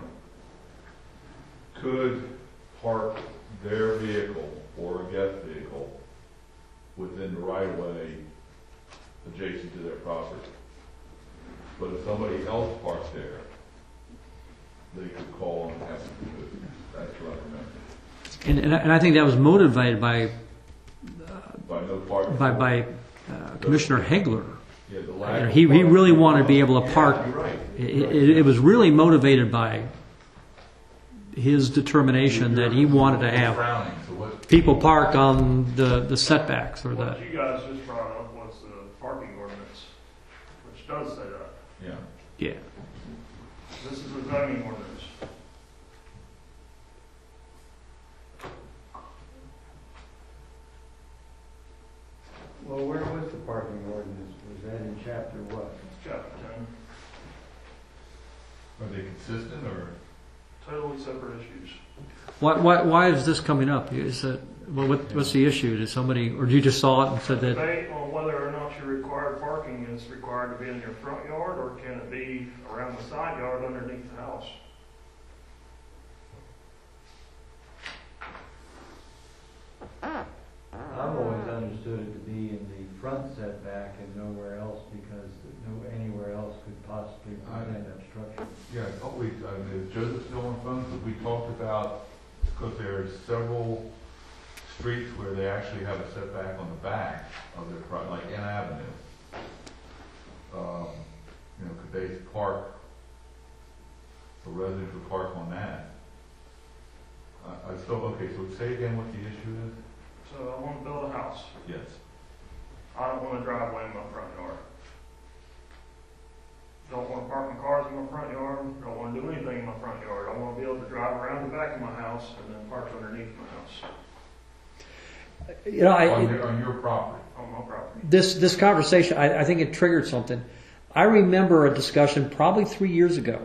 could park their vehicle or a guest vehicle within the right of way adjacent to their property. But if somebody else parked there, they could call and have them do it. That's what I remember. And I think that was motivated by By no parking. Commissioner Hegler. Yeah, the lack of He parking. really wanted to be able to Yeah, park. you're right. It was really motivated by his determination that he wanted to have Frowning, so what, people park on the setbacks or the. What you guys just brought up was the parking ordinance, which does say that. yeah. Yeah. This is a zoning ordinance. well, where was the parking ordinance? Was that in chapter what? Chapter 10. Are they consistent or? Totally separate issues. Why is this coming up? Is it, well, what's the issue? Did somebody, or you just saw it and said that? Debate on whether or not you require parking is required to be in your front yard, or can it be around the side yard underneath the house? I've always understood it to be in the front setback and nowhere else because anywhere else could possibly prevent obstruction. Yeah, is Joseph still on the phone? Because we talked about, because there are several streets where they actually have a setback on the back of their front, like N Avenue. Could they park, a resident could park on that? Okay, so say again what the issue is? So I want to build a house. Yes. I don't want a driveway in my front yard. Don't want to park my cars in my front yard. Don't want to do anything in my front yard. I want to be able to drive around the back of my house and then park underneath my house. You know, On your property? On my property. this conversation, I think it triggered something. I remember a discussion probably 3 years ago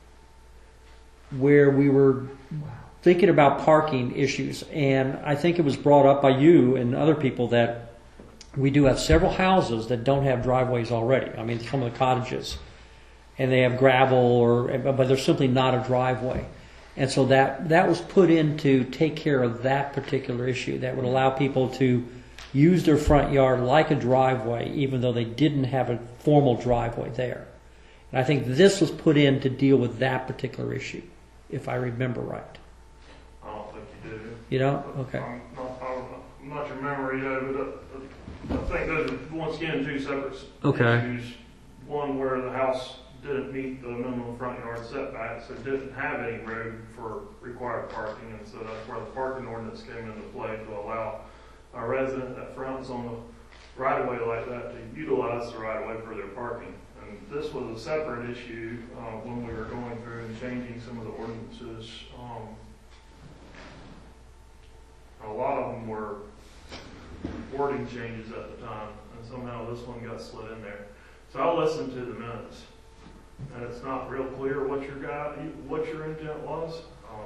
where we were thinking about parking issues, and I think it was brought up by you and other people that we do have several houses that don't have driveways already. I mean, some of the cottages, and they have gravel, but there's simply not a driveway. And so that was put in to take care of that particular issue. That would allow people to use their front yard like a driveway, even though they didn't have a formal driveway there. And I think this was put in to deal with that particular issue, if I remember right. I don't think you do. You know? Okay. I'm not your memory of it. I think those are, once again, two separate issues. One where the house didn't meet the minimum front yard setbacks, so didn't have any road for required parking, and so that's where the parking ordinance came into play to allow a resident that fronts on the right-of-way like that to utilize the right-of-way for their parking. And this was a separate issue when we were going through and changing some of the ordinances. A lot of them were wording changes at the time, and somehow this one got slid in there. So I listened to the minutes, and it's not real clear what your intent was.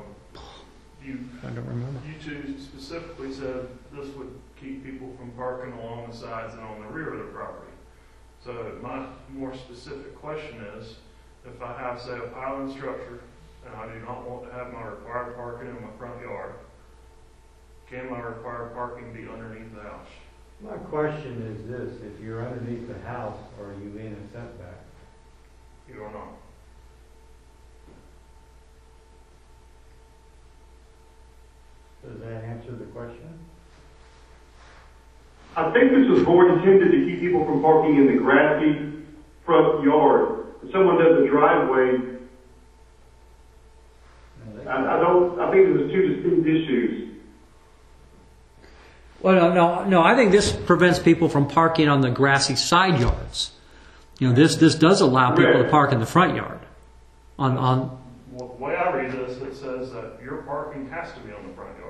I don't remember. You two specifically said this would keep people from parking along the sides and on the rear of the property. So my more specific question is, if I have, say, a pylon structure, and I do not want to have my required parking in my front yard, can my required parking be underneath the house? My question is this: if you're underneath the house, are you in a setback? You are not. Does that answer the question? I think this was more intended to keep people from parking in the grassy front yard. If someone does a driveway, I think there's two distinct issues. Well, no. I think this prevents people from parking on the grassy side yards. You know, this does allow people to park in the front yard. Well, the way I read this, it says that your parking has to be on the front yard.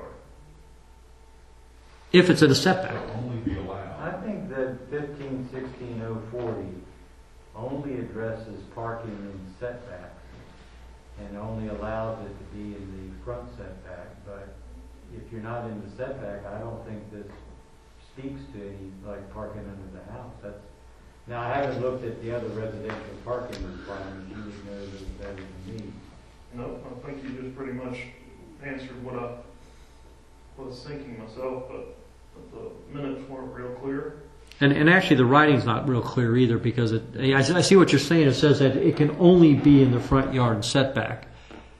If it's in a setback. It'll only be allowed. I think that 1516-040 only addresses parking in setbacks and only allows it to be in the front setback. But if you're not in the setback, I don't think this speaks to any, like, parking under the house. Now, I haven't looked at the other residential parking requirements. You would know those better than me. No, I think you just pretty much answered what I was thinking myself, but the minutes weren't real clear. And actually, the writing's not real clear either, because I see what you're saying. It says that it can only be in the front yard setback.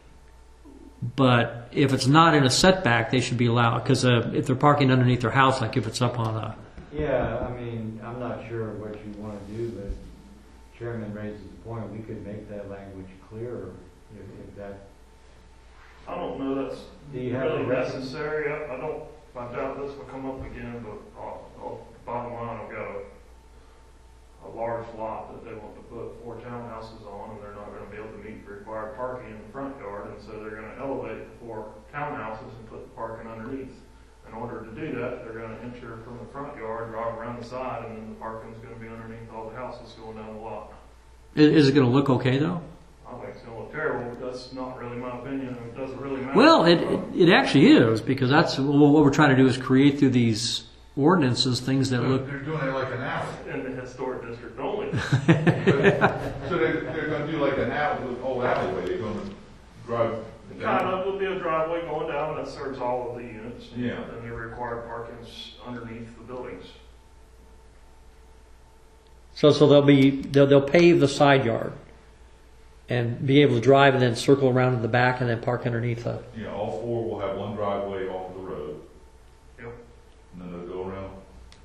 But if it's not in a setback, they should be allowed, because if they're parking underneath their house, like if it's up on a... Yeah, I mean, I'm not sure what you want to do, but Chairman raises the point. We could make that language clearer if that... I don't know that's really necessary. I doubt this will come up again, but bottom line, I've got a large lot that they want to put 4 townhouses on, and they're not going to be able to meet the required parking in the front yard, and so they're going to elevate the 4 townhouses and put the parking underneath. In order to do that, they're going to enter from the front yard, drive around the side, and then the parking's going to be underneath all the houses going down the lot. Is it going to look okay, though? I think it's going to look terrible, but that's not really my opinion, and it doesn't really matter. Well, it actually is, because that's what we're trying to do, is create through these ordinances things that look... They're doing it like an alley. In the historic district only. So they're going to do like an alley, the whole alleyway. They're going to drive Kind of, will be a driveway going down that serves all of the units. Yeah. And the required parking's underneath the buildings. So they'll pave the side yard and be able to drive and then circle around in the back and then park underneath the. Yeah, all four will have one driveway off the road. Yep. And then they'll go around.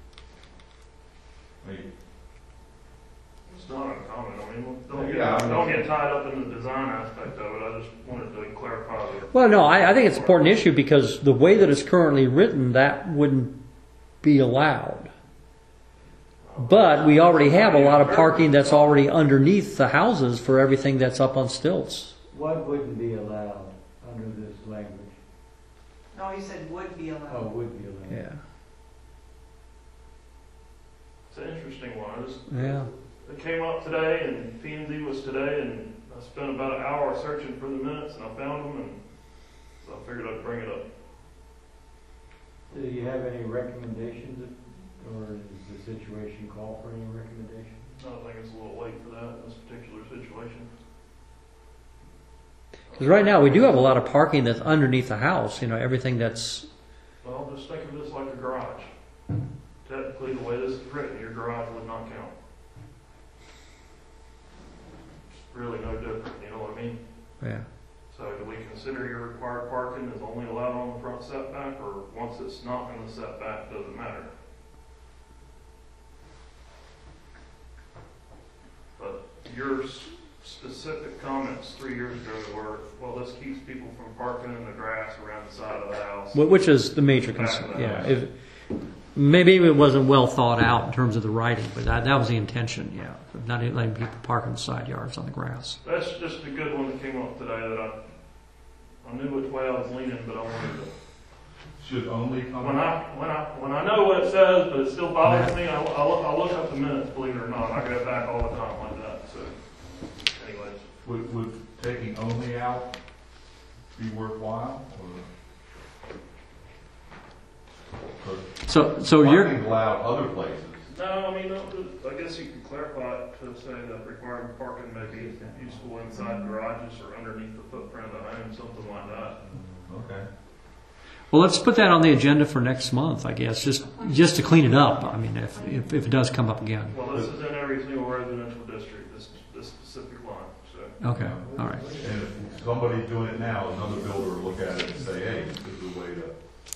I mean, It's not uncommon. I mean, Yeah, don't get tied up in the design aspect of it. I just wanted to clarify that. Well, no, I think it's an important issue because the way that it's currently written, that wouldn't be allowed. But we already have a lot of parking that's already underneath the houses for everything that's up on stilts. What wouldn't be allowed under this language? No, he said would be Oh, allowed. would be allowed. Yeah. It's an interesting one. Yeah. It came up today, and P&Z was today, and I spent about an hour searching for the minutes, and I found them, and so I figured I'd bring it up. Do you have any recommendations, or does the situation call for any recommendations? I think it's a little late for that in this particular situation. Because right now we do have a lot of parking that's underneath the house. Everything that's. Well, just think of this like a garage. Technically, the way this is written, your garage would not count. It's really no different, you know what I mean? Yeah. So do we consider your required parking is only allowed on the front setback, or once it's not in the setback, does it matter? But your specific comments 3 years ago were, well, this keeps people from parking in the grass around the side of the house. Which is the major Back concern. of the Yeah. house. Maybe it wasn't well thought out in terms of the writing, but that was the intention. Yeah. Of not letting people park in the side yards on the grass. That's just a good one that came up today that I knew which way I was leaning, but I wanted to. should only come When out. I know what it says, but it still bothers me, I look up the minutes, believe it or not. I go back all the time like that, so anyways. Would taking only out be worthwhile? So you're. Parking allowed other places. No, I mean, I guess you could clarify it to say that required parking may be useful inside garages or underneath the footprint of the home, something like that. Okay. Well, let's put that on the agenda for next month, I guess, just to clean it up. I mean, if it does come up again. Well, this is in every single residential district, this specific line, so. Okay. All right. And if somebody's doing it now, another builder will look at it and say, hey, this is the way to.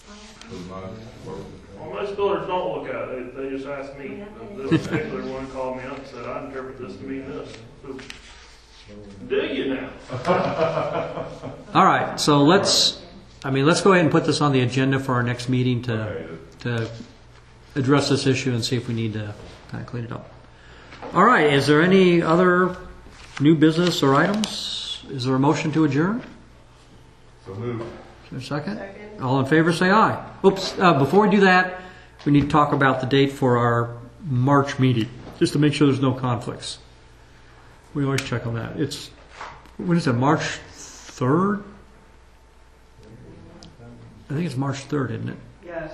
Well, most builders don't look at it, they just ask me. This particular one called me up and said, I interpret this to mean this. So, do you now? All right. So let's go ahead and put this on the agenda for our next meeting to address this issue and see if we need to kind of clean it up. All right. Is there any other new business or items? Is there a motion to adjourn? So move. Is there a second? Second. All in favor, say aye. Oops. Before we do that, we need to talk about the date for our March meeting, just to make sure there's no conflicts. We always check on that. When is it, March 3rd? I think it's March 3rd, isn't it? Yes.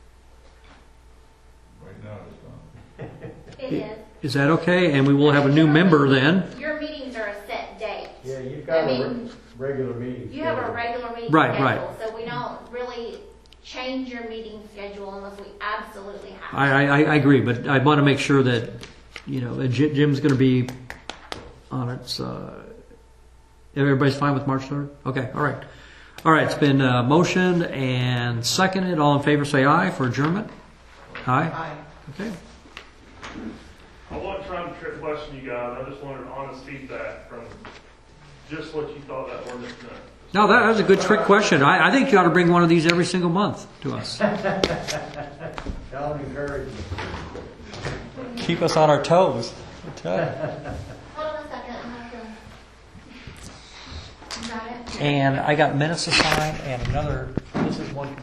Right now it's done. It is. Is that okay? And we will have a new member then. Your meetings are a set date. Yeah, you've got regular meetings. You have a regular meeting Right, schedule, so we don't really change your meeting schedule unless we absolutely have to. I agree, but I want to make sure that, Jim's going to be on it. So everybody's fine with March 3rd? Okay, all right. All right, it's been motioned and seconded. All in favor say aye for adjournment. Aye? Aye. Okay. I wasn't trying to trick question you guys, I just wanted honest feedback from just what you thought that ordinance meant. No, that was a good trick question. I think you ought to bring one of these every single month to us. Tell them encouragement. Keep us on our toes. Hold on a second, I'm not sure. You got it? And I got minutes to sign and another, this is one.